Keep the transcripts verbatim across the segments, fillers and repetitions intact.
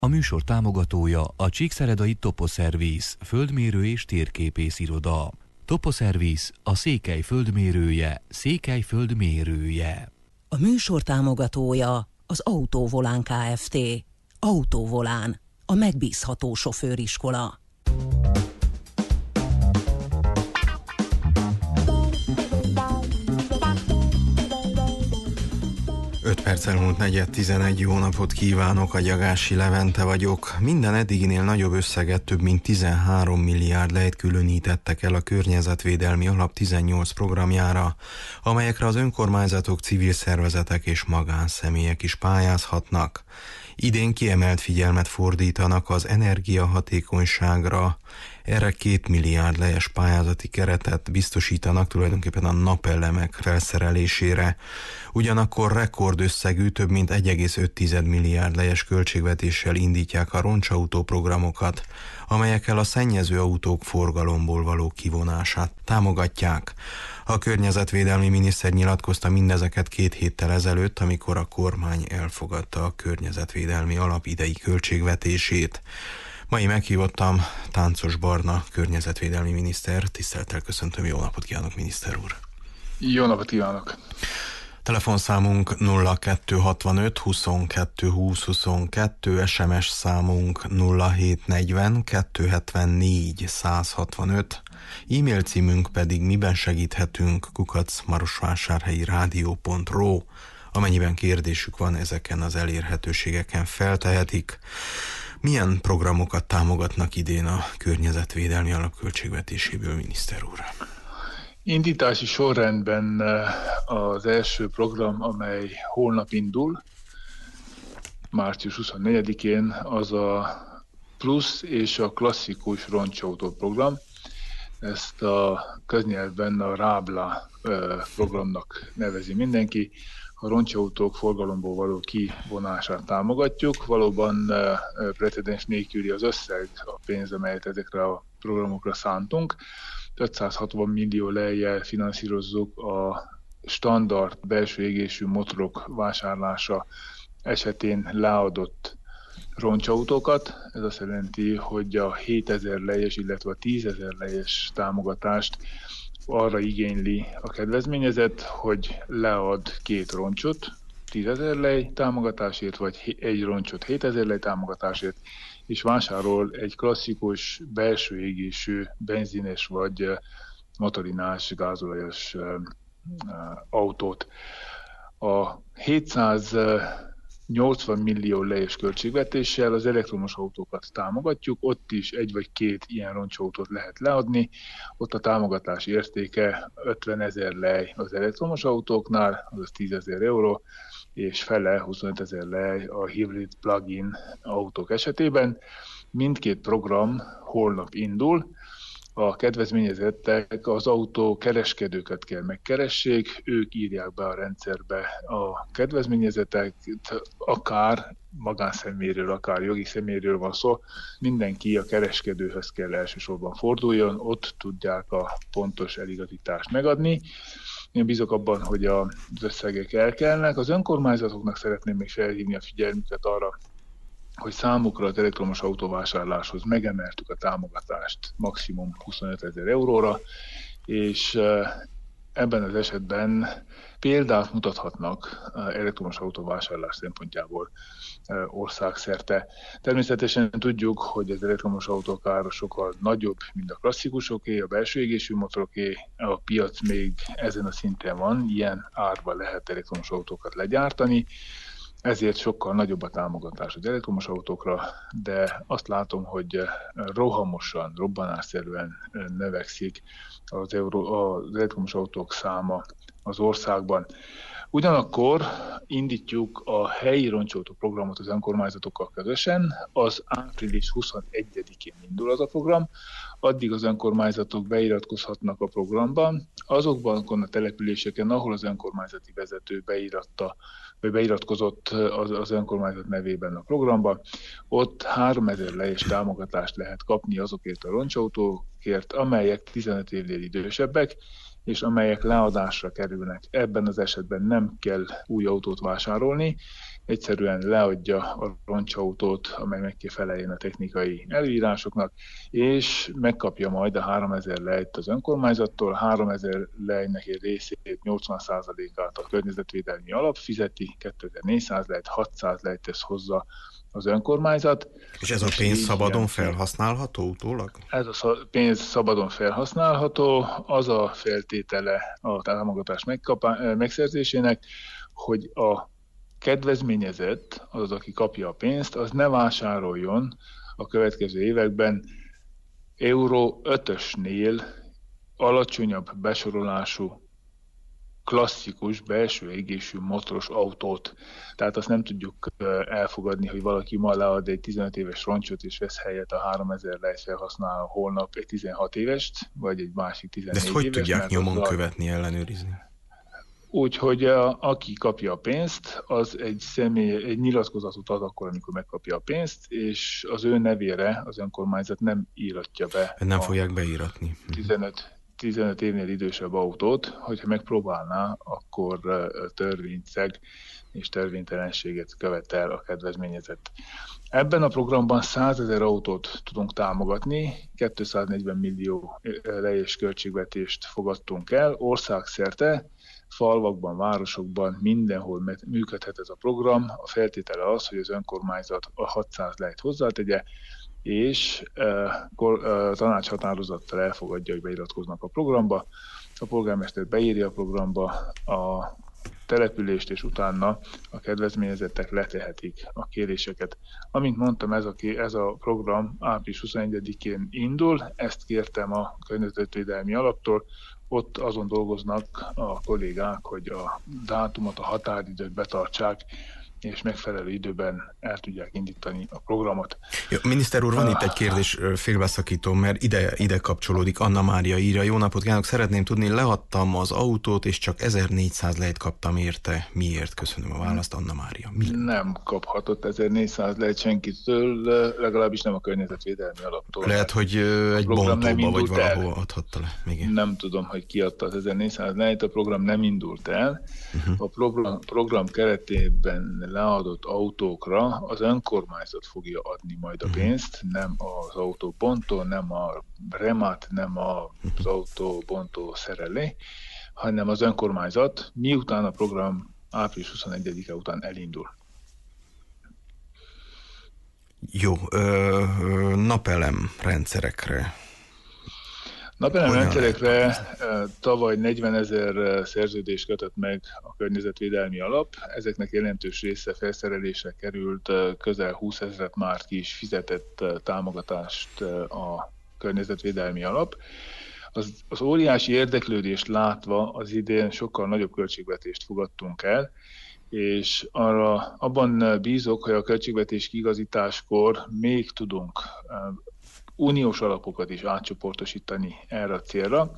műsor támogatója a Csíkszeredai Toposzervisz, földmérő és térképész iroda. Toposzervisz, a Székely földmérője, Székely földmérője. A műsor támogatója az Autóvolán Kft. Autóvolán, a megbízható sofőriskola. öt perc elmúlt negyed tizenegy, jó napot kívánok, a Gyagási Levente vagyok. Minden eddiginél nagyobb összeget, több mint tizenhárom milliárd lejt különítettek el a Környezetvédelmi Alap tizennyolc programjára, amelyekre az önkormányzatok, civil szervezetek és magánszemélyek is pályázhatnak. Idén kiemelt figyelmet fordítanak az energiahatékonyságra, erre két milliárd lejes pályázati keretet biztosítanak tulajdonképpen a napelemek felszerelésére. Ugyanakkor rekordösszegű, több mint egy egész öt milliárd lejes költségvetéssel indítják a roncsautó programokat, amelyekkel a szennyező autók forgalomból való kivonását támogatják. A környezetvédelmi miniszter nyilatkozta mindezeket két héttel ezelőtt, amikor a kormány elfogadta a környezetvédelmi alap idei költségvetését. Mai meghívottam Táncos Barna környezetvédelmi miniszter. Tisztelettel köszöntöm, jó napot kívánok, miniszter úr! Jó napot kívánok! Telefonszámunk nulla kettő hatvanöt huszonkettő húsz huszonkettő, es em es számunk nulla hét negyven kettőszázhetvennégy százhatvanöt, e-mail címünk pedig miben segíthetünk kukac marosvásárhelyi rádió pont ro. Amennyiben kérdésük van, ezeken az elérhetőségeken feltehetik. Milyen programokat támogatnak idén a környezetvédelmi alapköltségvetéséből, miniszter úr? Indítási sorrendben az első program, amely holnap indul, március huszonnegyedikén, az a plusz és a klasszikus roncsautó program. Ezt a köznyelvben a Rábla programnak nevezi mindenki. A roncsautók forgalomból való kivonását támogatjuk. Valóban precedens nélküli az összeg, a pénz, amelyet ezekre a programokra szántunk. ötszázhatvan millió lejjel finanszírozzuk a standard belső égésű motorok vásárlása esetén leadott roncsautókat. Ez azt jelenti, hogy a hétezer lejes, illetve a tízezer lejes támogatást arra igényli a kedvezményezett, hogy lead két roncsot tízezer lej támogatásért, vagy egy roncsot hétezer lej támogatásért, és vásárol egy klasszikus belső égésű benzines vagy motorinás gázolajos autót. A hétszáznyolcvan millió lejes költségvetéssel az elektromos autókat támogatjuk, ott is egy vagy két ilyen roncsautót lehet leadni, ott a támogatás értéke ötvenezer lej az elektromos autóknál, azaz tízezer euró, és fele huszonötezer lej a hibrid plug-in autók esetében. Mindkét program holnap indul. A kedvezményezettek az autó kereskedőket kell megkeressék, ők írják be a rendszerbe a kedvezményezetek, akár magánszemélyről, akár jogi személyről van szó, mindenki a kereskedőhöz kell elsősorban forduljon, ott tudják a pontos eligazítást megadni. Én bízok abban, hogy az összegek elkelnek. Az önkormányzatoknak szeretném még felhívni a figyelmüket arra, hogy számukra az elektromos autóvásárláshoz megemeltük a támogatást maximum huszonötezer euróra, és ebben az esetben példát mutathatnak elektromos autóvásárlás szempontjából országszerte. Természetesen tudjuk, hogy az elektromos autók ára sokkal nagyobb, mint a klasszikusoké, a belső égésű motoroké, a piac még ezen a szinten van, ilyen árban lehet elektromos autókat legyártani, ezért sokkal nagyobb a támogatás az elektromos autókra, de azt látom, hogy rohamosan, robbanásszerűen növekszik az, euró, az elektromos autók száma az országban. Ugyanakkor indítjuk a helyi roncsautó programot az önkormányzatokkal közösen, az április huszonegyedikén indul az a program, addig az önkormányzatok beiratkozhatnak a programban, azokban a településeken, ahol az önkormányzati vezető beiratta, vagy beiratkozott az, az önkormányzat nevében a programba, ott háromezer lejes támogatást lehet kapni azokért a roncsautókért, amelyek tizenöt évnél idősebbek, és amelyek leadásra kerülnek. Ebben az esetben nem kell új autót vásárolni, egyszerűen leadja a roncsautót, amely meg kell feleljen a technikai előírásoknak, és megkapja majd a háromezer lejt az önkormányzattól, háromezer lejnek egy részét, nyolcvan százalékát a környezetvédelmi alap fizeti, kétezer-négyszáz lejt, hatszáz lejt tesz hozzá az önkormányzat. És ez a pénz szabadon felhasználható utólag? Ez a pénz szabadon felhasználható, az a feltétele a támogatás megkapá- megszerzésének, hogy a kedvezményezett, az, aki kapja a pénzt, az ne vásároljon a következő években euró ötösnél alacsonyabb besorolású klasszikus, belső égésű motoros autót. Tehát azt nem tudjuk elfogadni, hogy valaki ma lead egy tizenöt éves roncsot, és vesz helyet a háromezer lejt felhasznál holnap egy tizenhat évest, vagy egy másik tizennégy éves. De ezt hogy tudják nyomon a... követni, ellenőrizni? Úgyhogy a, aki kapja a pénzt, az egy személy, egy nyilatkozatot ad akkor, amikor megkapja a pénzt, és az ő nevére az önkormányzat nem íratja be. Nem fogják beíratni. tizenöt, tizenöt évnél idősebb autót, hogyha megpróbálná, akkor törvényszeg és törvénytelenséget követel a kedvezményezett. Ebben a programban százezer autót tudunk támogatni, kétszáznegyven millió lejes költségvetést fogadtunk el, országszerte, falvakban, városokban, mindenhol működhet ez a program. A feltétele az, hogy az önkormányzat a hatszáz lejt hozzátegye, és e, kor, e, tanácshatározattal elfogadja, hogy beiratkoznak a programba. A polgármester beírja a programba a települést, és utána a kedvezményezettek letehetik a kéréseket. Amint mondtam, ez a, ez a program április huszonegyedikén indul, ezt kértem a környezetvédelmi alaptól, ott azon dolgoznak a kollégák, hogy a dátumot, a határidőt betartsák, és megfelelő időben el tudják indítani a programot. Jó, miniszter úr, van uh, itt egy kérdés, félbeszakítom, mert ide, ide kapcsolódik. Anna Mária írja: jó napot kívánok, szeretném tudni, leadtam az autót, és csak ezernégyszáz lejt kaptam érte. Miért? Köszönöm a választ, Anna Mária. Mi? Nem kaphatott ezernégyszáz lejt senkitől, legalábbis nem a környezetvédelmi alaptól. Lehet, hogy egy bontóba vagy valahol adhatta le. Igen. Nem tudom, hogy ki adta az ezernégyszáz lejt, a program nem indult el. Uh-huh. A program, program keretében leadott autókra az önkormányzat fogja adni majd a pénzt, nem az autóbontó, nem a remat, nem az autóbontó szerelé, hanem az önkormányzat, miután a program április huszonegyedike után elindul. Jó, ö, napelem rendszerekre. Napelem rendszerekre tavaly negyvenezer szerződést kötött meg a környezetvédelmi alap. Ezeknek jelentős része felszerelésre került, közel húszezret már ki is fizetett támogatást a környezetvédelmi alap. Az, az óriási érdeklődést látva az idén sokkal nagyobb költségvetést fogadtunk el, és arra abban bízok, hogy a költségvetés kiigazításkor még tudunk uniós alapokat is átcsoportosítani erre a célra.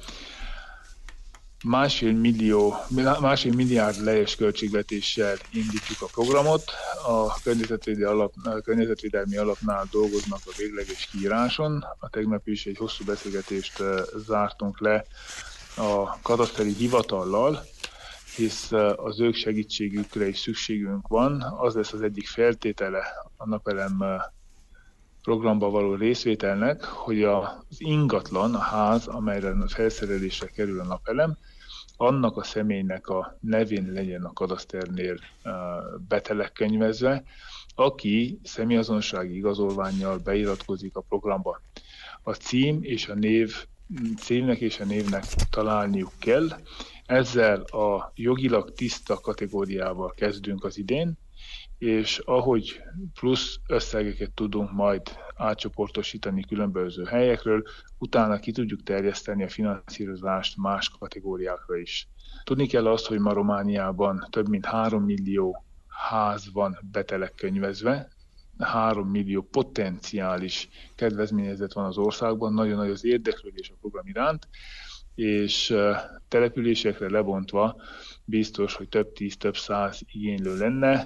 Másfél millió, másfél milliárd lejes költségvetéssel indítjuk a programot. A környezetvédelmi, alap, a környezetvédelmi alapnál dolgoznak a végleges kiíráson. A tegnap is egy hosszú beszélgetést zártunk le a kataszteri hivatallal, hisz az ők segítségükre is szükségünk van. Az lesz az egyik feltétele a napelem programba való részvételnek, hogy az ingatlan, a ház, amelyre a felszerelésre kerül a napelem, annak a személynek a nevén legyen a kadaszternél betelekkönyvezve, aki személyazonossági igazolvánnyal beiratkozik a programba. A cím és a név, címnek és a névnek találniuk kell. Ezzel a jogilag tiszta kategóriával kezdünk az idén, és ahogy plusz összegeket tudunk majd átcsoportosítani különböző helyekről, utána ki tudjuk terjeszteni a finanszírozást más kategóriákra is. Tudni kell azt, hogy ma Romániában több mint három millió ház van betelekkönyvezve, három millió potenciális kedvezményezett van az országban, nagyon nagy az érdeklődés a program iránt, és településekre lebontva biztos, hogy több tíz, több száz igénylő lenne.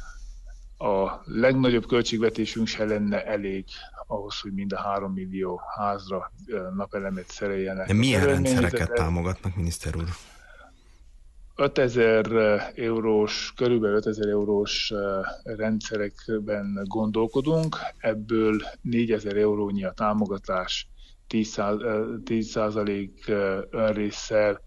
A legnagyobb költségvetésünk se lenne elég ahhoz, hogy mind a három millió házra napelemet szereljenek. De milyen rendszereket támogatnak, miniszter úr? ötezer eurós, körülbelül ötezer eurós rendszerekben gondolkodunk, ebből négyezer eurónyi a támogatás, tíz százalék önrésszel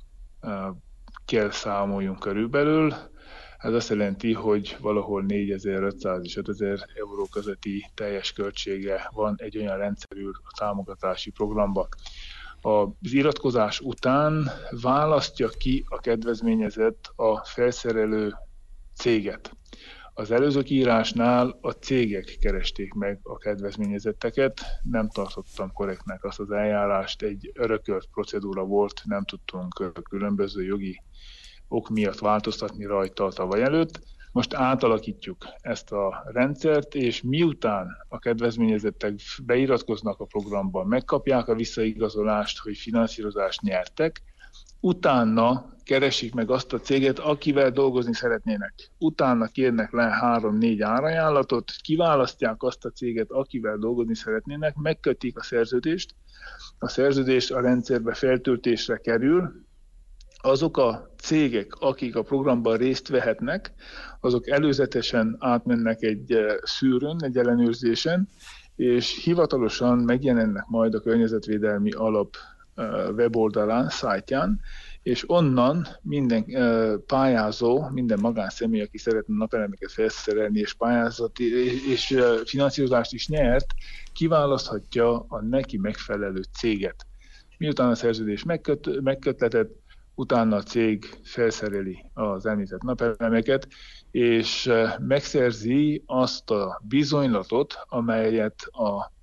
kell számoljunk körülbelül. Ez azt jelenti, hogy valahol négyezer-ötszáz és ötezer euró közötti teljes költsége van egy olyan rendszerű támogatási programba. Az iratkozás után választja ki a kedvezményezett a felszerelő céget. Az előző kiírásnál a cégek keresték meg a kedvezményezetteket, nem tartottam korrektnek azt az eljárást, egy örökölt procedúra volt, nem tudtunk különböző jogi ok miatt változtatni rajta a tavaly előtt. Most átalakítjuk ezt a rendszert, és miután a kedvezményezettek beiratkoznak a programba, megkapják a visszaigazolást, hogy finanszírozást nyertek, utána keresik meg azt a céget, akivel dolgozni szeretnének. Utána kérnek le három-négy árajánlatot, kiválasztják azt a céget, akivel dolgozni szeretnének, megkötik a szerződést, a szerződés a rendszerbe feltöltésre kerül, azok a cégek, akik a programban részt vehetnek, azok előzetesen átmennek egy szűrőn, egy ellenőrzésen, és hivatalosan megjelennek majd a Környezetvédelmi Alap weboldalán, szájtján, és onnan minden pályázó, minden magánszemély, aki szeretne napelemeket felszerelni és pályázati és finanszírozást is nyert, kiválaszthatja a neki megfelelő céget. Miután a szerződés megköt, megkötletett, utána a cég felszereli az említett napelemeket, és megszerzi azt a bizonylatot, amelyet a,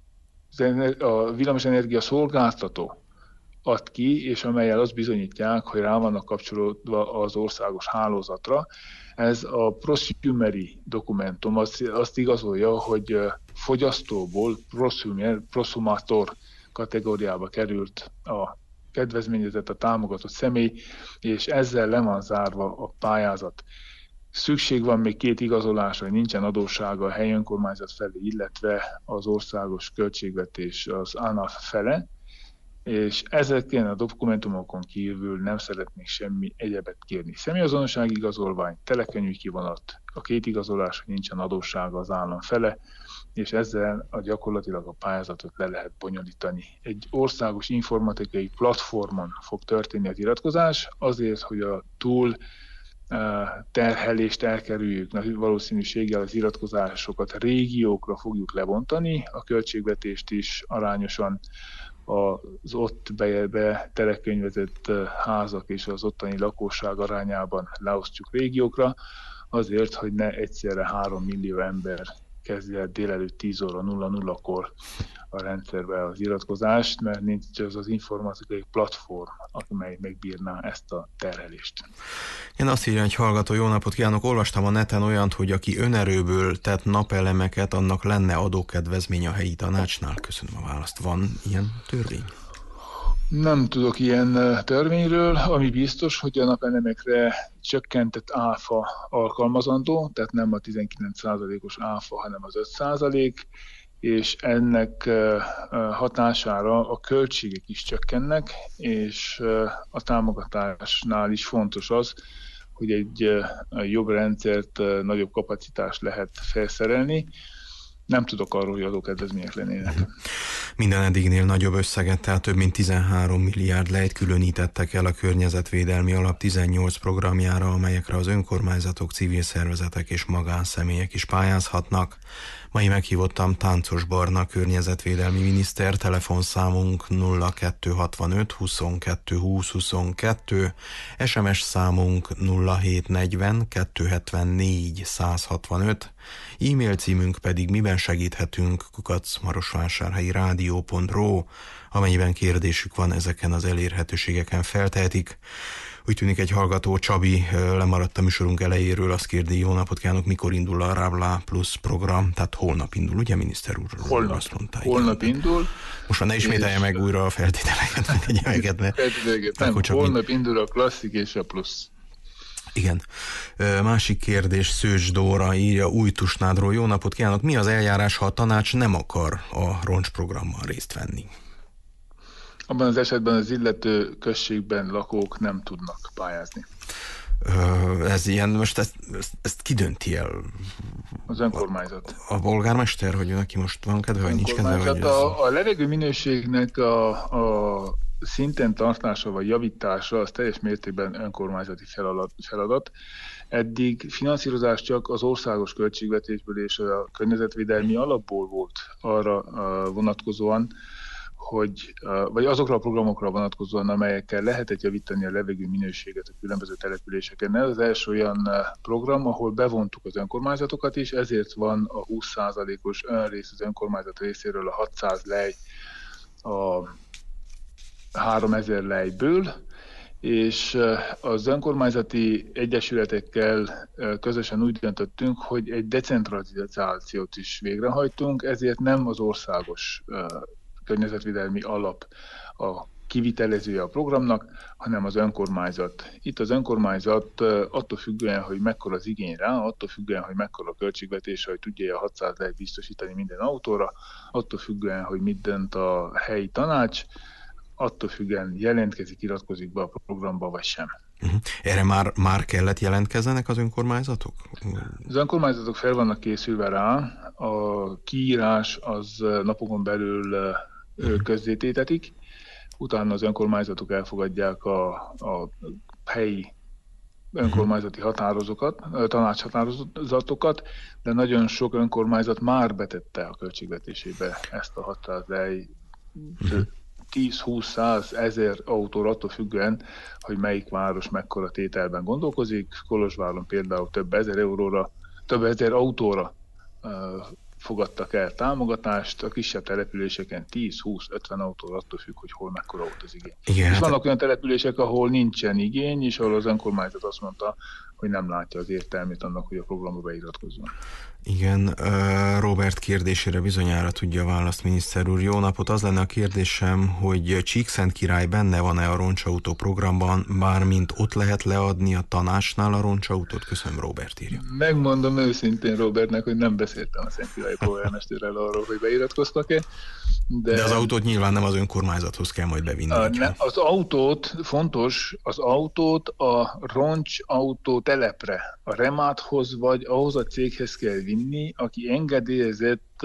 a villamosenergia szolgáltató ad ki, és amellyel azt bizonyítják, hogy rá vannak kapcsolódva az országos hálózatra. Ez a prosumery dokumentum azt, azt igazolja, hogy fogyasztóból prosumer, prosumator kategóriába került a kedvezményezett, a támogatott személy, és ezzel le van zárva a pályázat. Szükség van még két igazolásra, hogy nincsen adóssága a helyi önkormányzat felé, illetve az országos költségvetés az ANAF fele, és ezeken a dokumentumokon kívül nem szeretnék semmi egyebet kérni. Személyazonossági igazolvány, telekönyvi kivonat, a két igazolás, hogy nincsen adóssága az állam fele, és ezzel a gyakorlatilag a pályázatot le lehet bonyolítani. Egy országos informatikai platformon fog történni az iratkozás, azért, hogy a túl terhelést elkerüljük, nagy valószínűséggel az iratkozásokat régiókra fogjuk lebontani, a költségvetést is arányosan az ott be, be telekönyvezett házak és az ottani lakosság arányában leosztjuk régiókra, azért, hogy ne egyszerre három millió ember kezdje el délelőtt tíz óra nulla nullakor a rendszerbe az iratkozást, mert nincs az az informatikai platform, amely megbírná ezt a terhelést. Én azt írja egy hallgató, jó napot kívánok, olvastam a neten olyant, hogy aki önerőből tett napelemeket, annak lenne adókedvezmény a helyi tanácsnál. Köszönöm a választ. Van ilyen törvény? Nem tudok ilyen törvényről, ami biztos, hogy a napelemekre csökkentett áfa alkalmazandó, tehát nem a tizenkilenc százalékos áfa, hanem az öt százalék, és ennek hatására a költségek is csökkennek, és a támogatásnál is fontos az, hogy egy jobb rendszert, nagyobb kapacitást lehet felszerelni. Nem tudok arról, hogy adókedvezmények lennének. Minden eddignél nagyobb összeget, tehát több mint tizenhárom milliárd lejt különítettek el a Környezetvédelmi Alap tizennyolc programjára, amelyekre az önkormányzatok, civil szervezetek és magánszemélyek is pályázhatnak. Mai meghívottam Táncos Barna környezetvédelmi miniszter, telefonszámunk nulla kettő hatvanöt huszonkettő húsz huszonkettő, es em es számunk nulla hét negyven kettőszázhetvennégy százhatvanöt, e-mail címünk pedig miben segíthetünk kukac marosvásárhelyi rádió pont ro, amennyiben kérdésük van, ezeken az elérhetőségeken feltehetik. Úgy tűnik, egy hallgató, Csabi, lemaradt a műsorunk elejéről, azt kérdi, jó napot kívánok, mikor indul a Rávlá Plus program, tehát holnap indul, ugye, miniszter úr? Holnap, azt mondta, holnap indul. Most már ne ismételje meg újra a feltételeket, meg egyebeket, mert nem, holnap mind... indul a klasszik és a plusz. Igen. Másik kérdés, Szőcs Dóra írja Újtusnádról, jó napot kívánok, mi az eljárás, ha a tanács nem akar a roncsprogrammal részt venni? Abban az esetben az illető községben lakók nem tudnak pályázni. Ez ilyen, most ezt, ezt, ezt ki dönti el? Az önkormányzat. A, a polgármester, hogy neki most van kedve, vagy nincs kedve? Vagy a, a levegő minőségnek a, a szinten tartása vagy javítása az teljes mértékben önkormányzati feladat. feladat. Eddig finanszírozás csak az országos költségvetésből és a környezetvédelmi alapból volt arra vonatkozóan, hogy, vagy azokra a programokra vonatkozóan, amelyekkel lehetett javítani a levegő minőséget a különböző településeken. Ez az első olyan program, ahol bevontuk az önkormányzatokat is, ezért van a húsz százalékos önrész az önkormányzat részéről, a hatszáz lej a háromezer lejből, és az önkormányzati egyesületekkel közösen úgy döntöttünk, hogy egy decentralizációt is végrehajtunk, ezért nem az országos környezetvédelmi alap a kivitelezője a programnak, hanem az önkormányzat. Itt az önkormányzat attól függően, hogy mekkora az igény rá, attól függően, hogy mekkora a költségvetése, hogy tudja a hatszáz lehet biztosítani minden autóra, attól függően, hogy mit dönt a helyi tanács, attól függően jelentkezik, iratkozik be a programba, vagy sem. Uh-huh. Erre már, már kellett jelentkezzenek az önkormányzatok? Az önkormányzatok fel vannak készülve rá, a kiírás az napokon belül uh-huh. közzététetik, utána az önkormányzatok elfogadják a, a helyi önkormányzati határozokat, tanácshatározatokat, de nagyon sok önkormányzat már betette a költségvetésébe ezt a hatszáz lej, uh-huh. tíz, húsz, száz, ezer autóra, attól függően, hogy melyik város mekkora tételben gondolkozik. Kolozsváron például több ezer euróra, több ezer autóra uh, fogadtak el támogatást, a kisebb településeken tíz, húsz, ötven autóra, attól függ, hogy hol mekkora volt az igény. Igen, és vannak olyan települések, ahol nincsen igény, és ahol az önkormányzat azt mondta, hogy nem látja az értelmét annak, hogy a programba beiratkozzon. Igen, Robert kérdésére bizonyára tudja a választ, miniszter úr. Jó napot! Az lenne a kérdésem, hogy Csíkszentkirály benne van-e a roncsautó programban, bármint ott lehet leadni a tanácsnál a roncsautót? Köszönöm, Robert írja. Megmondom őszintén Robertnek, hogy nem beszéltem a Szentkirályi polgármesterrel arról, hogy beiratkoztak-e. De, de az autót nyilván nem az önkormányzathoz kell majd bevinni. A, ne, az autót, fontos, az autót a roncsautó telepre, a remáthoz vagy ahhoz a céghez kell vinni, aki engedélyezett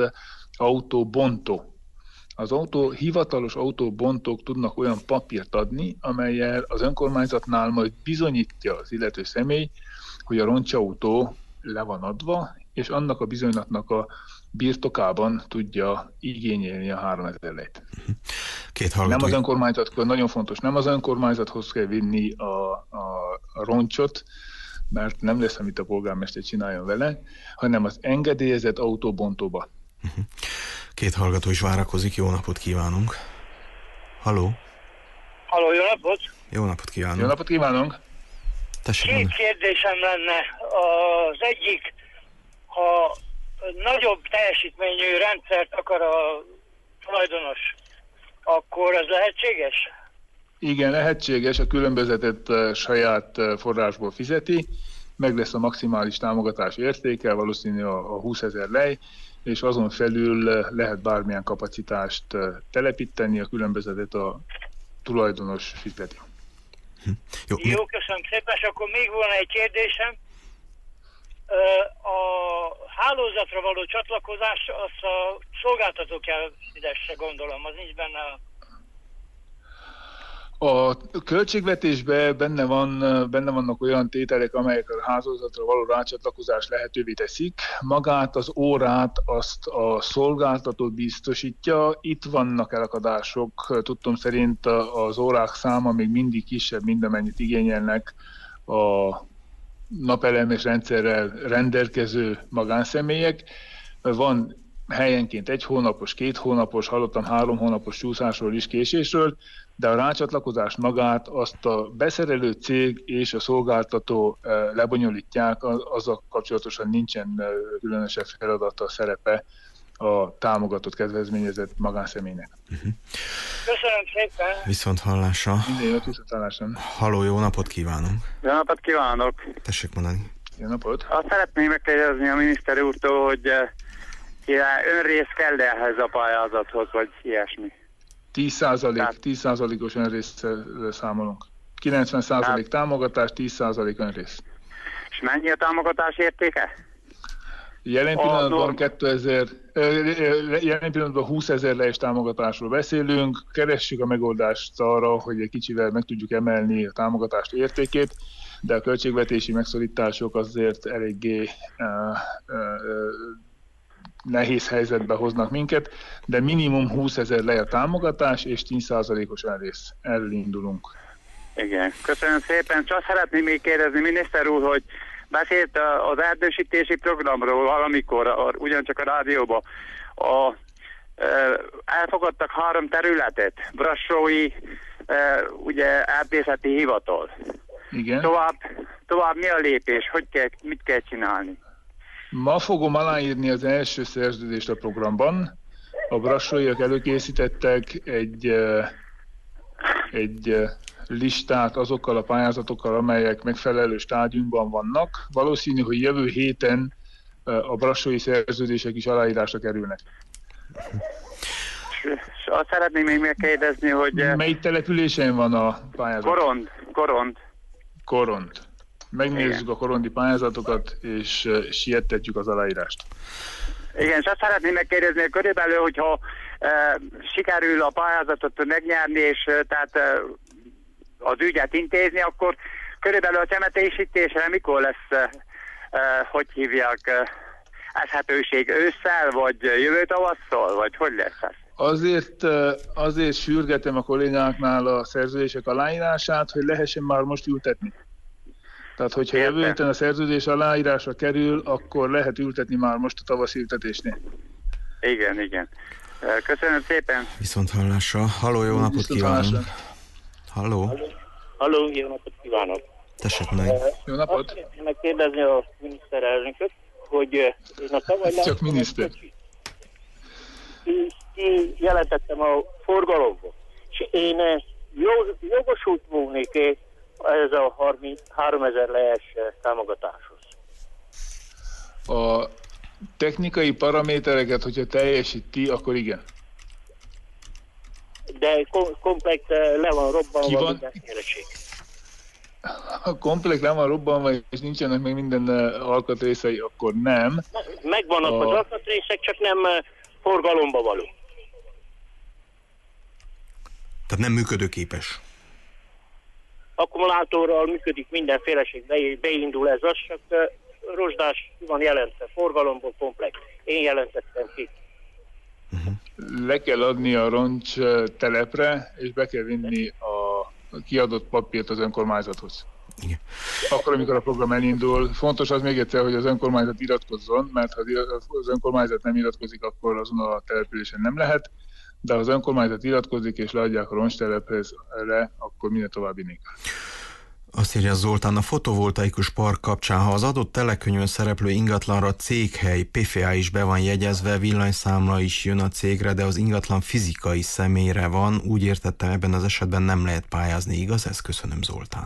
autóbontó. Az autó, hivatalos autóbontók tudnak olyan papírt adni, amellyel az önkormányzatnál majd bizonyítja az illető személy, hogy a roncsautó le van adva, és annak a bizonylatnak a birtokában tudja igényelni a háromezer lejt. Két hallgató... Nem az önkormányzat, nagyon fontos, nem az önkormányzathoz kell vinni a, a, a roncsot, mert nem lesz, amit a polgármester csináljon vele, hanem az engedélyezett autóbontóba. Két hallgató is várakozik, jó napot kívánunk. Halló? Halló, jó napot! Jó napot kívánunk! Jó napot kívánunk! Tessék, Két mondani. kérdésem lenne. Az egyik, ha nagyobb teljesítményű rendszert akar a tulajdonos, akkor ez lehetséges? Igen, lehetséges, a különbözetet saját forrásból fizeti, meg lesz a maximális támogatás értéke, valószínű a húszezer lej, és azon felül lehet bármilyen kapacitást telepíteni, a különbözetet a tulajdonos fizeti. Hm. Jó, Jó, köszönöm szépen, és akkor még volna egy kérdésem. A hálózatra való csatlakozás, azt a szolgáltató kell fizesse, gondolom, az nincs benne a... A költségvetésben benne, van, benne vannak olyan tételek, amelyek a hálózatra való rácsatlakozás lehetővé teszik. Magát, az órát, azt a szolgáltató biztosítja. Itt vannak elakadások. Tudtom szerint az órák száma még mindig kisebb, mint amennyit igényelnek a napelemes rendszerrel rendelkező magánszemélyek. Van helyenként egy hónapos, két hónapos, hallottam három hónapos csúszásról is, késésről, de a rácsatlakozás magát azt a beszerelő cég és a szolgáltató lebonyolítják, azzal kapcsolatosan nincsen különösebb feladata, szerepe a támogatott kedvezményezett magánszemélynek. Uh-huh. Köszönöm szépen! Viszont hallásra. Minden jót, viszont hallásra. Halló, jó napot kívánunk! Jó napot kívánok! Tessék mondani. Jó napot! Azt szeretném megkérdezni a miniszter úrtól, hogy önrész kell-e ehhez a pályázathoz, vagy ilyesmi? tíz százalékos önrészre számolunk. kilencven százalék támogatás, tíz százalék önrész. És mennyi a támogatás értéke? Jelen pillanatban, kétezer, jelen pillanatban húszezer lejes támogatásról beszélünk, keressük a megoldást arra, hogy egy kicsivel meg tudjuk emelni a támogatást értékét, de a költségvetési megszorítások azért eléggé uh, uh, nehéz helyzetbe hoznak minket, de minimum húszezer lej a támogatás, és tíz százalékos önrész. Elindulunk. Igen, köszönöm szépen. Csak szeretném még kérdezni, miniszter úr, hogy beszélt az erdősítési programról valamikor, ugyancsak a rádióban. A, elfogadtak három területet, Brassói, ugye erdészeti hivatal. Igen. Tovább, tovább mi a lépés? Hogy kell, mit kell csinálni? Ma fogom aláírni az első szerződést a programban. A brassóiak előkészítettek egy, egy listát azokkal a pályázatokkal, amelyek megfelelő stádiumban vannak. Valószínű, hogy jövő héten a brassói szerződések is aláírásra kerülnek. És azt szeretném még megkérdezni, hogy... Melyik településen van a pályázat? Korond. Korond. Korond. Megnézzük Igen. a korondi pályázatokat, és siettetjük az aláírást. Igen, és azt szeretném megkérdezni, hogy körülbelül, hogyha e, sikerül a pályázatot megnyerni, és e, tehát e, az ügyet intézni, akkor körülbelül a temetésítésre mikor lesz, e, e, hogy hívják, e, eshetőség ősszel, vagy jövő tavasszal, vagy hogy lesz ez? Azért, azért sürgetem a kollégáknál a szerződések aláírását, hogy lehessen már most ültetni. Tehát, hogyha Érte. jövő héten a szerződés aláírásra kerül, akkor lehet ültetni már most a tavaszi ültetésnél. Igen, igen. Köszönöm szépen. Viszont hallásra. Halló, jó napot kívánok. Halló. Halló, jó napot kívánok. Tessék, meg. Jó napot. Azt szeretném megkérdezni a miniszterelnököt, hogy én a tavaly... Csak miniszter. Ki jelentettem a forgalomba, és én jogosult volnék ez a harminc-háromezer lejes támogatáshoz. A technikai paramétereket, hogyha teljesíti, akkor igen. De kom- komplet le van robbanva van? minden érettség. Ha komplet le van robbanva, és nincsenek még minden alkatrészei, akkor nem. Megvannak a... az alkatrészek, csak nem forgalomba való. Tehát nem működőképes. Akkumulátorral működik, mindenféleség beindul ez, az csak rozsdás van jelentve, forgalomból komplex. Én jelentettem ki. Uh-huh. Le kell adni a roncs telepre, és be kell vinni a kiadott papírt az önkormányzathoz. Igen. Akkor, amikor a program elindul, fontos az még egyszer, hogy az önkormányzat iratkozzon, mert ha az önkormányzat nem iratkozik, akkor azon a településen nem lehet, de ha az önkormányzat iratkozik és leadják a roncstelephez le, akkor minden további nélkül. Azt írja Zoltán, a fotovoltaikus park kapcsán, ha az adott telekönyvön szereplő ingatlanra céghely, pé ef á is be van jegyezve, villanyszámla is jön a cégre, de az ingatlan fizikai személyre van, úgy értettem, ebben az esetben nem lehet pályázni, igaz? Ezt köszönöm, Zoltán.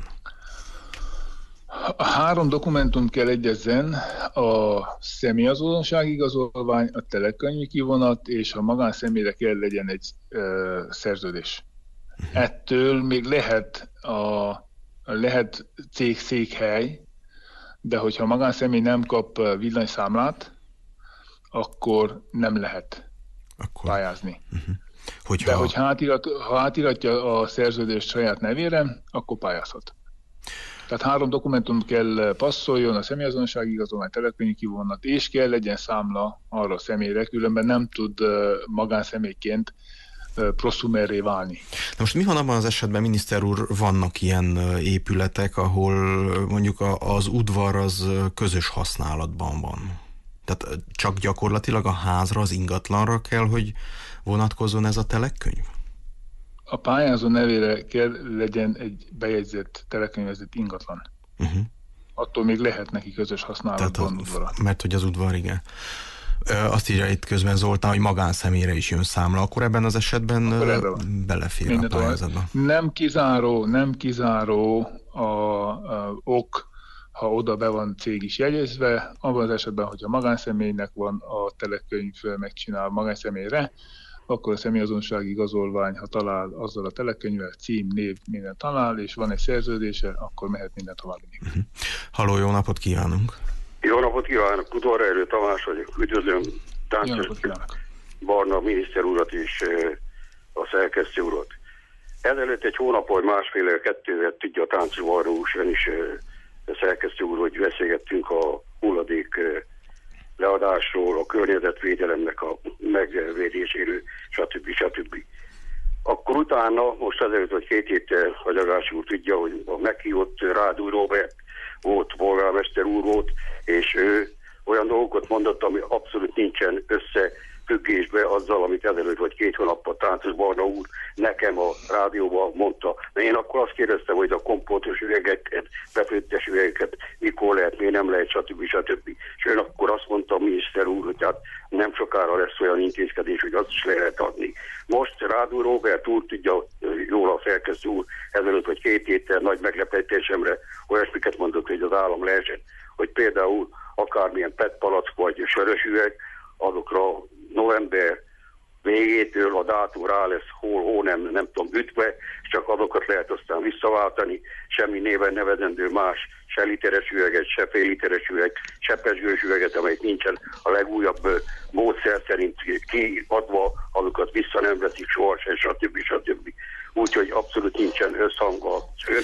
A három dokumentum kell egyezzen, a személyazonossági igazolvány, a telekönyvi kivonat, és a magánszemélyre kell legyen egy ö, szerződés. Uh-huh. Ettől még lehet a lehet cég székhely, de hogyha a magánszemély nem kap villanyszámlát, akkor nem lehet akkor... pályázni. Uh-huh. Hogyha... De hogyha átirat, ha átiratja a szerződést saját nevére, akkor pályázhat. Tehát három dokumentum kell passzoljon, a személyazonossági igazolvány, telekönyvi kivonat, és kell legyen számla arra a személyre, különben nem tud magánszemélyként proszumerré válni. Na most mi van abban az esetben, miniszter úr, vannak ilyen épületek, ahol mondjuk az udvar az közös használatban van? Tehát csak gyakorlatilag a házra, az ingatlanra kell, hogy vonatkozzon ez a telekönyv? A pályázó nevére kell legyen egy bejegyzett, telekönyvezett ingatlan. Uh-huh. Attól még lehet neki közös használatban udvara. Mert hogy az udvar, igen. Azt írja itt közben Zoltán, hogy magánszemélyre is jön számla, akkor ebben az esetben belefér Minden a pályázatba. Nem kizáró, nem kizáró a, a ok, ha oda be van cég is jegyezve, abban az esetben, hogyha magánszemélynek van a telekönyv megcsinál magánszemélyre, akkor a személyazonossági igazolvány, ha talál azzal a telekönyvvel, cím, név, minden talál, és van egy szerződése, akkor mehet minden tovább. Uh-huh. Halló, jó napot kívánunk! Jó napot kívánok! Udvarrejlő Tamás vagyok. Üdvözlöm Táncos Barna miniszter urat és a szerkesztő urat. Ezelőtt egy hónap, vagy másfél kettővel tudja a Táncos Barna úr, ön is a szerkesztő úr, hogy beszélgettünk a hulladék leadásról, a környezetvédelemnek a megvédéséről, stb. stb. Akkor utána, most ezelőtt, hogy két héttel a Gyagási úr tudja, hogy a meghívott Rádúj Róbert volt, polgármester úr volt, és ő olyan dolgokat mondott, ami abszolút nincsen összefüggésbe azzal, amit ezelőtt vagy két hónappal Táncos Barna úr nekem a rádióban mondta. De én akkor azt kérdeztem, hogy a kompótos üvegeket, befőttes üvegeket mikor lehet, miért nem lehet, stb. stb. És ön akkor azt mondta a miniszter úr, hogy hát nem sokára lesz olyan intézkedés, hogy azt is lehet adni. Most Rádúj Róbert úr tudja jól a szerkesztő úr ezelőtt vagy két héttel nagy meglepetésemre olyasmiket mondott, hogy az állam lehessen, hogy például akármilyen petpalack vagy sörös üveg, azokra november végétől a dátum rá lesz, hol, hol nem, nem tudom, ütve, és csak azokat lehet aztán visszaváltani, semmi néven nevezendő más, se literes üveget, se fél literes üveg, se pezsgős üveget, amelyik nincsen a legújabb módszer szerint kiadva, azokat vissza nem veszik sohasem, stb. stb. Úgyhogy abszolút nincsen összhang a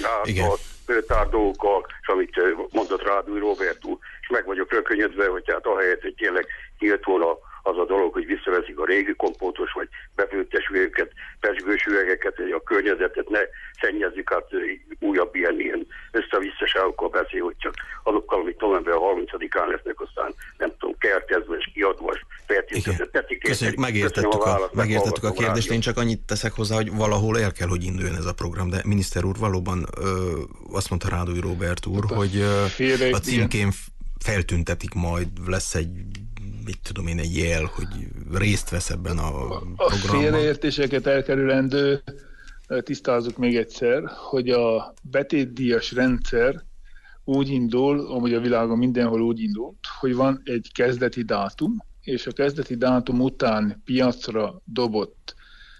főtár dolgokkal, és amit mondott Rádúj Róbert úr, és meg vagyok rökönyödve, hogy hát ahelyett, hogy tényleg kijött volna az a dolog, hogy visszaveszik a régi kompótos, vagy befőttes üvegeket, pezsgős üvegeket, hogy a környezetet ne szennyezzük át újabb ilyen, ilyen összevisszaságokkal beszél, hogy csak azokkal, amit november harmincadikán lesznek, aztán nem tudom, kertezve és kiadva, és fertőztetett. Köszönjük, megértettük a, megértettük a kérdést, én csak annyit teszek hozzá, hogy valahol el kell, hogy induljon ez a program, de miniszter úr, valóban ö, azt mondta Rádúj Róbert úr, hogy ö, a címkén feltüntetik majd, lesz egy, mit tudom én, egy jel, hogy részt vesz ebben a programban. A félreértéseket elkerülendő, tisztázzuk még egyszer, hogy a betétdíjas rendszer úgy indul, amúgy a világon mindenhol úgy indult, hogy van egy kezdeti dátum, és a kezdeti dátum után piacra dobott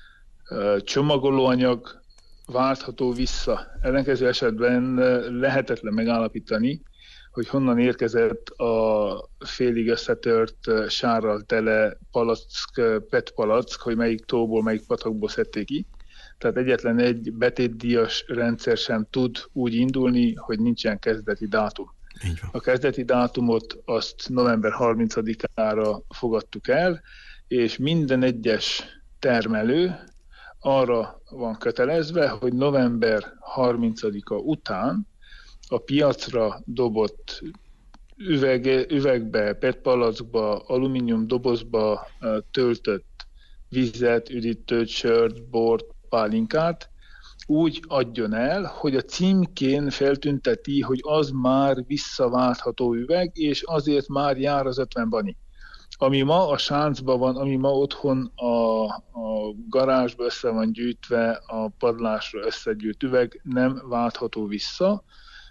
csomagolóanyag váltható vissza. Ellenkező esetben lehetetlen megállapítani, hogy honnan érkezett a félig összetört sárral tele palack, petpalack, hogy melyik tóból, melyik patakból szedték ki. Tehát egyetlen egy betétdíjas rendszer sem tud úgy indulni, hogy nincsen kezdeti dátum. A kezdeti dátumot azt november harmincadikára fogadtuk el, és minden egyes termelő arra van kötelezve, hogy november harmincadika után a piacra dobott üvege, üvegbe, petpalackba, alumínium dobozba töltött vizet, üdítőt, sört, bort, pálinkát úgy adjon el, hogy a címkén feltünteti, hogy az már visszaváltható üveg, és azért már jár az ötven bani. Ami ma a sáncban van, ami ma otthon a, a garázsba össze van gyűjtve, a padlásra összegyűjt üveg, nem váltható vissza.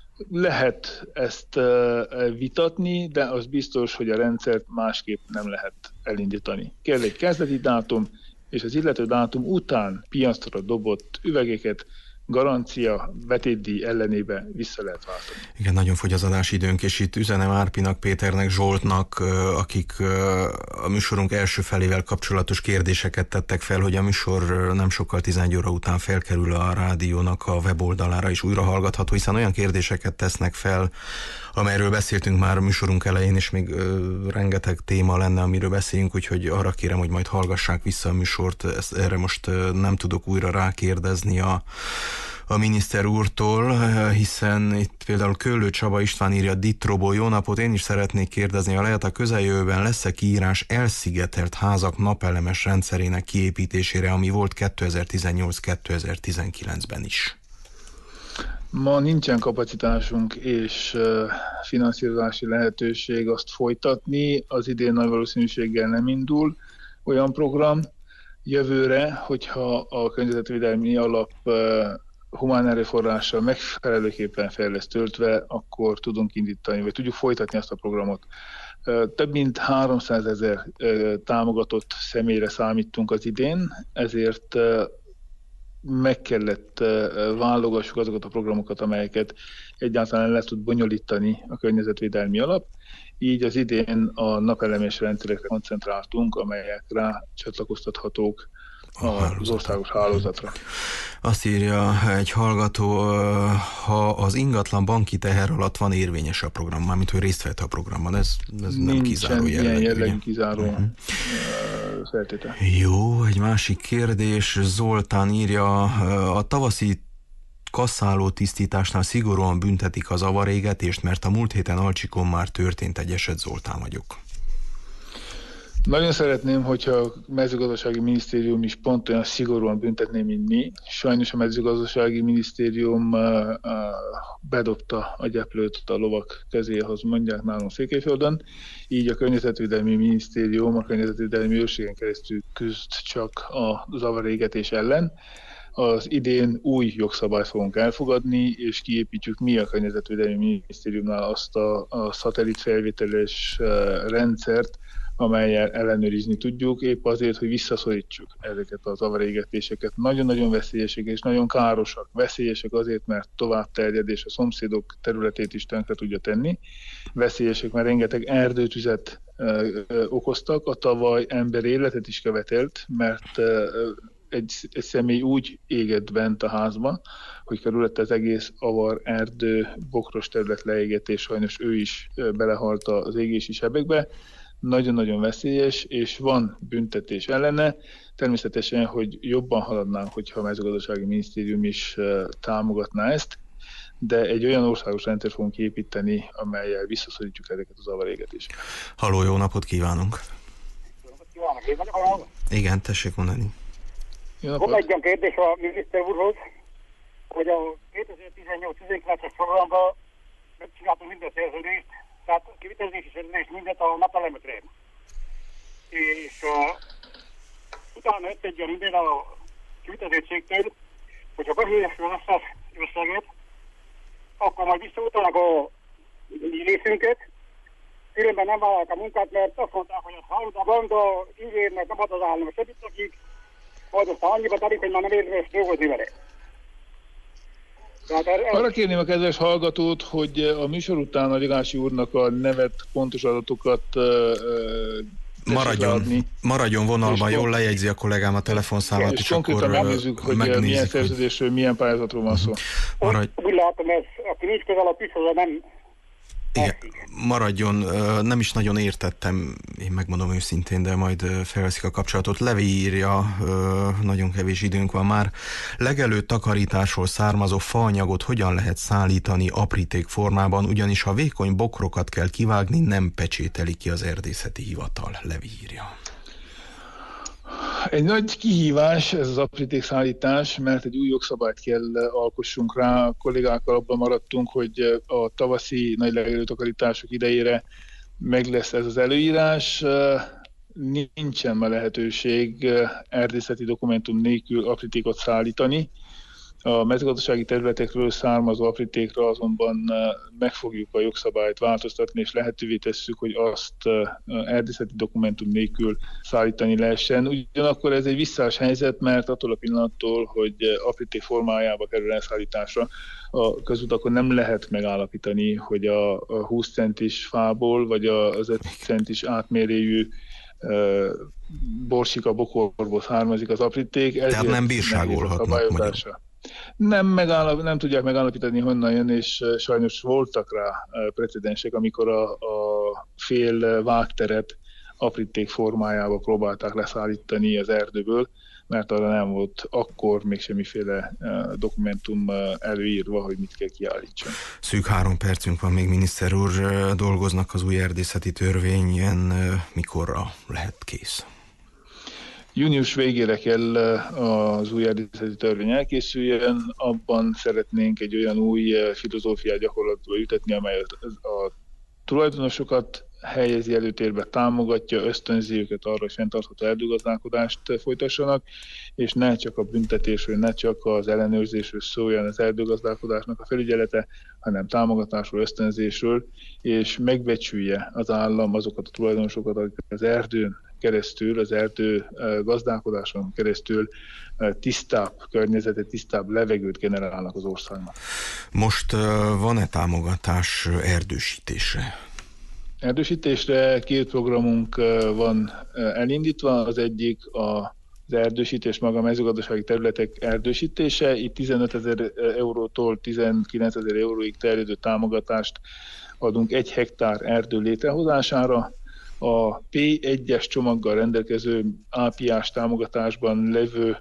Lehet ezt vitatni, de az biztos, hogy a rendszert másképp nem lehet elindítani. Kell egy kezdeti dátum, és az illető dátum után piacra dobott üvegeket garancia, betétdíj ellenébe vissza lehet váltani. Igen, nagyon fogy az adásidőnk, és itt üzenem Árpinak, Péternek, Zsoltnak, akik a műsorunk első felével kapcsolatos kérdéseket tettek fel, hogy a műsor nem sokkal tizenegy óra után felkerül a rádiónak a weboldalára, és újra hallgatható, hiszen olyan kérdéseket tesznek fel, amelyről beszéltünk már a műsorunk elején, és még ö, rengeteg téma lenne, amiről beszéljünk, úgyhogy arra kérem, hogy majd hallgassák vissza a műsort. Ezt, erre most ö, nem tudok újra rákérdezni a, a miniszter úrtól, hiszen itt például Köllő Csaba István írja Ditróból: jó napot, én is szeretnék kérdezni, ha lehet a közeljövőben lesz-e kiírás elszigetelt házak napelemes rendszerének kiépítésére, ami volt kétezer-tizennyolc kétezer-tizenkilencben is? Ma nincsen kapacitásunk és finanszírozási lehetőség azt folytatni, az idén nagy valószínűséggel nem indul olyan program. Jövőre, hogyha a környezetvédelmi alap humán erőforrással megfelelőképpen fel lesz töltve, akkor tudunk indítani, vagy tudjuk folytatni azt a programot. Több mint háromszázezer támogatott személyre számítunk az idén, ezért meg kellett válogassuk azokat a programokat, amelyeket egyáltalán le tud bonyolítani a környezetvédelmi alap. Így az idén a napelemes rendszerekre koncentráltunk, amelyek rá csatlakoztathatók az országos hálózatra. Azt írja egy hallgató, ha az ingatlan banki teher alatt van érvényes a program, mármint hogy részt vett a programban, ez, ez nem kizáró jellegű. Nincsen ilyen jellegű kizáró uh-huh. feltétel. Jó, egy másik kérdés, Zoltán írja, a tavaszi kasszáló tisztításnál szigorúan büntetik az avarégetést, mert a múlt héten Alcsikon már történt egy eset, Zoltán vagyok. Nagyon szeretném, hogyha a mezőgazdasági minisztérium is pont olyan szigorúan büntetné, mint mi. Sajnos a mezőgazdasági minisztérium bedobta a gyeplőt a lovak kezéhez, mondják nálunk Székelyföldön. Így a környezetvédelmi minisztérium a környezetvédelmi őrségen keresztül küzd csak a zavarégetés ellen. Az idén új jogszabályt fogunk elfogadni, és kiépítjük mi a környezetvédelmi minisztériumnál azt a, a szatellit felvételes rendszert, amellyel ellenőrizni tudjuk, épp azért, hogy visszaszorítsuk ezeket az zavarégetéseket. Nagyon-nagyon veszélyesek és nagyon károsak. Veszélyesek azért, mert tovább terjed és a szomszédok területét is tönkre tudja tenni. Veszélyesek, mert rengeteg erdőtüzet ö, ö, okoztak, a tavaly ember életet is követelt, mert ö, egy, egy személy úgy égett bent a házba, hogy körülött az egész avar, erdő, bokros terület leégett, és sajnos ő is belehalt az égési sebekbe. Nagyon-nagyon veszélyes, és van büntetés ellene. Természetesen, hogy jobban haladnánk, hogyha a mezőgazdasági minisztérium is támogatná ezt, de egy olyan országos rendszert fogunk építeni, amellyel visszaszorítjuk ezeket az avarégetéseket. Halló, jó napot kívánunk! Jó napot kívánok, én vagyok a... Igen, tessék mondani. Van egy olyan kérdés a miniszter úrhoz, hogy a kétezer-tizennyolc-tizenkilences programban csináltunk minden szerződést, tehát kivitelezési szerződést mindent a napelemekre. És uh, utána jött egy olyan idén a kivitelezőségtől, hogyha befizetjük azt az összeget, akkor majd visszautalnak a részünket, különben nem vállalják a munkát, mert azt mondták, hogy ha a banda ígérnek, nem ad az állam a sebit nekik, majd aztán annyiba telik, hogy már nem érdemes dolgozni vele. Arra kérném a kedves hallgatót, hogy a műsor után a Rigási úrnak a nevet, pontos adatokat uh, maradjon, maradjon vonalban, jól lejegyzi a kollégám a telefonszámát, és, és akkor megnézzük, hogy megnézzük, milyen szerződésről, hogy... milyen pályázatról van szó. Maradj... Úgy látom, ez, aki nincs közel a piszóra, nem... Igen, maradjon, nem is nagyon értettem, én megmondom őszintén, de majd felveszik a kapcsolatot. Levi írja, nagyon kevés időnk van már. Legelő takarításról származó faanyagot hogyan lehet szállítani apríték formában, ugyanis ha vékony bokrokat kell kivágni, nem pecsételi ki az erdészeti hivatal. Levi írja. Egy nagy kihívás ez az aprítékszállítás, mert egy új jogszabályt kell alkossunk rá. A kollégákkal abban maradtunk, hogy a tavaszi nagy legelőtakarítások idejére meg lesz ez az előírás. Nincsen már lehetőség erdészeti dokumentum nélkül aprítékot szállítani. A mezőgazdasági területekről származó aprítékra azonban megfogjuk a jogszabályt változtatni, és lehetővé tesszük, hogy azt erdészeti dokumentum nélkül szállítani lehessen. Ugyanakkor ez egy visszás helyzet, mert attól a pillanattól, hogy apríték formájába kerül elszállításra, a közutakon nem lehet megállapítani, hogy a húsz centis fából, vagy az öt centis átmérőjű borsika bokorból származik az apríték. Tehát nem bírságolhatnak mondjuk. Nem, megállap, nem tudják megállapítani, honnan jön, és sajnos voltak rá precedensek, amikor a, a fél vágteret apríték formájába próbálták leszállítani az erdőből, mert arra nem volt akkor még semmiféle dokumentum előírva, hogy mit kell kiállítson. Szűk három percünk van még, miniszter úr, dolgoznak az új erdészeti törvényen, mikorra lehet kész? Június végére kell az új erdészeti törvény elkészüljön, abban szeretnénk egy olyan új filozófiát gyakorlatba ütetni, amely a tulajdonosokat helyezi előtérbe, támogatja, ösztönzi őket arra, hogy fenntartható erdőgazdálkodást folytassanak, és ne csak a büntetésről, ne csak az ellenőrzésről szóljon az erdőgazdálkodásnak a felügyelete, hanem támogatásról, ösztönzésről, és megbecsülje az állam azokat a tulajdonosokat, akik az erdőn keresztül, az erdő gazdálkodáson keresztül tisztább környezetet, tisztább levegőt generálnak az országnak. Most van-e támogatás erdősítésre? Erdősítésre két programunk van elindítva, az egyik az erdősítés, maga a mezőgazdasági területek erdősítése, itt tizenötezer eurótól tizenkilencezer euróig terjedő támogatást adunk egy hektár erdő létrehozására. A pé egyes csomaggal rendelkező á pé á-s támogatásban levő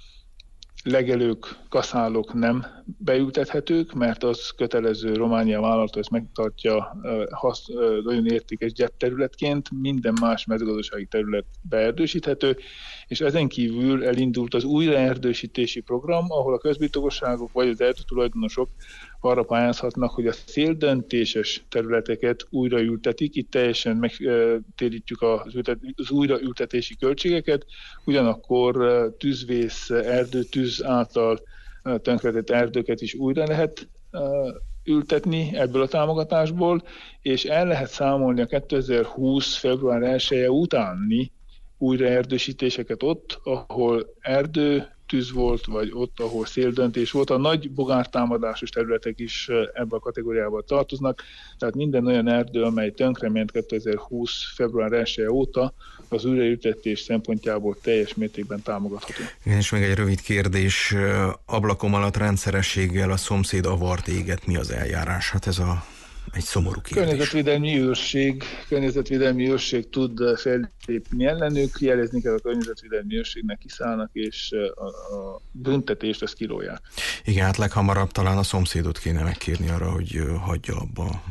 legelők, kaszálok nem beültethetők, mert az kötelező Románia vállalata, ezt megtartja hasz, nagyon értékes gyepterületként, minden más mezőgazdasági terület beerdősíthető, és ezen kívül elindult az újraerdősítési program, ahol a közbirtokosságok vagy az erdőtulajdonosok arra pályázhatnak, hogy a széldöntéses területeket újraültetik, itt teljesen megtérítjük az, az újraültetési költségeket, ugyanakkor tűzvész, erdőtűz által tönkretett erdőket is újra lehet ültetni ebből a támogatásból, és el lehet számolni a kétezer-húsz. február elseje utáni újraerdősítéseket ott, ahol erdő, tűz volt, vagy ott, ahol széldöntés volt. A nagy bogártámadásos területek is ebbe a kategóriába tartoznak, tehát minden olyan erdő, amely tönkrement kétezer-húsz. február elseje óta, az újraültetés szempontjából teljes mértékben támogatható. Igen, és még egy rövid kérdés. Ablakom alatt rendszerességgel a szomszéd avart éget, mi az eljárás? Hát ez a egy szomorú kérdés. Környezetvédelmi őrség, környezetvédelmi őrség tud fellépni ellenük, jelezni kell a környezetvédelmi őrségnek, kiszállnak, és a, a büntetést ezt kilóják. Igen, hát leghamarabb talán a szomszédot kéne megkérni arra, hogy hagyja abba.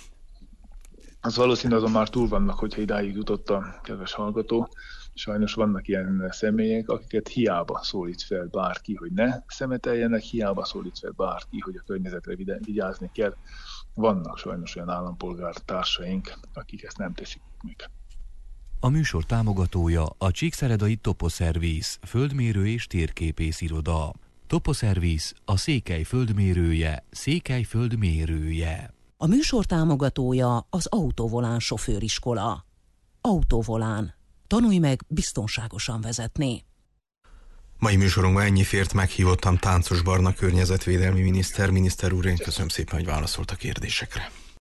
Az valószínű azon már túl vannak, hogyha idáig jutott a kedves hallgató. Sajnos vannak ilyen személyek, akiket hiába szólít fel bárki, hogy ne szemeteljenek, hiába szólít fel bárki, hogy a környezetre vigyázni kell. Vannak sajnos olyan állampolgártársaink, akik ezt nem teszik meg. A műsor támogatója a Csíkszeredai Toposzervisz, földmérő és térképész iroda. Toposzervisz a Székely földmérője, Székely földmérője. A műsor támogatója az Autovolán sofőriskola. Autovolán. Tanulj meg biztonságosan vezetni. Mai műsorunkban ennyi fért, meghívottam Táncos Barna környezetvédelmi miniszter. Miniszter úr, én köszönöm szépen, hogy válaszolt a kérdésekre.